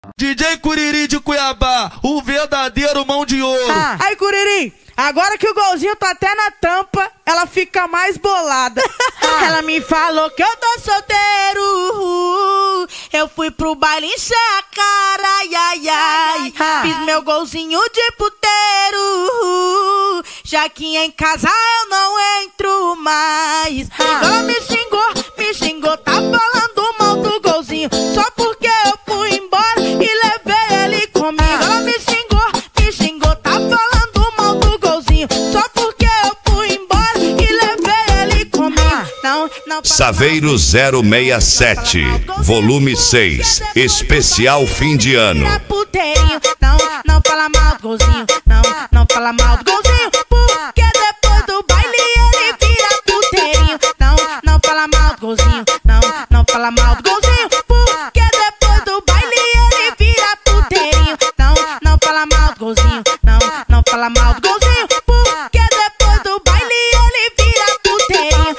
DJ Curiri de Cuiabá, o verdadeiro mão de ouro. Aí, Curiri, agora que o golzinho tá até na tampa, ela fica mais bolada. Ela me falou que eu tô solteiro, eu fui pro baile encher a cara, ai, ai, ai. Fiz meu golzinho de puteiro, já que em casa eu não entro mais. Ela me xingou, tá falando mal do golzinho, só porque eu fui embora e levei ele comigo. Ela me xingou, tá falando mal do golzinho, só porque eu fui embora e levei ele comigo. Não Saveiro 067, volume 6, especial fim de ano. Não fala mal do golzinho, não fala mal do golzinho, porque depois do baile ele vira puteirinho. Não fala mal do golzinho, não fala mal do golzinho, porque depois do baile ele vira puteirinho. Não fala mal do golzinho, não fala mal do golzinho, porque depois do baile ele vira puteirinho.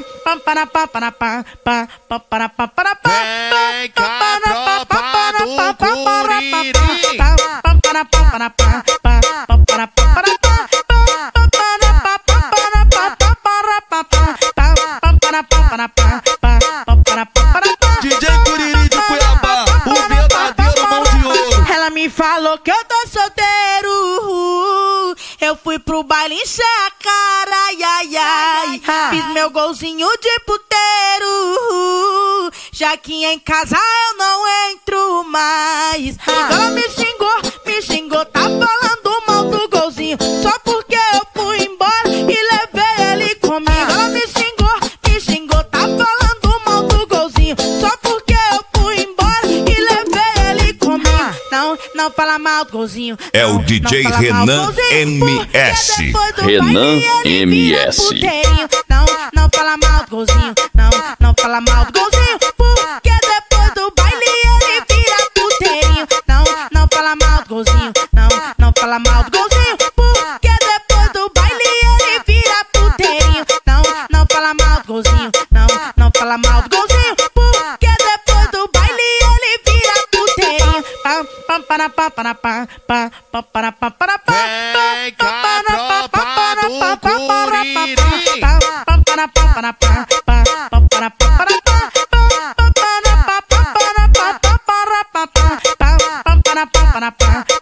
Vem cá, tropa do Curiri. DJ Curiri de Cuiabá, o verdadeiro mão de ouro. Ela me falou que eu tô solteiro, eu fui pro baile encher a cara, ai, ai, ai. Fiz meu golzinho de puteiro, já que em casa eu não entro mais. Ela me xingou, tá falando mal do golzinho, só porque eu fui embora e levei ele comigo. Ela me xingou, tá falando mal do golzinho, só porque eu fui embora e levei ele comigo. Não fala mal do golzinho. É o DJ Renan MS. Renan MS. Não fala mal do golzinho, não fala mal do golzinho, porque depois do baile ele vira puteirinho. Não fala mal do golzinho, não fala mal do golzinho, porque depois do baile ele vira puteirinho. Não fala mal do golzinho, não fala mal do golzinho, porque depois do baile ele vira puteirinho. Vem cá, tropa do Curiri. Pa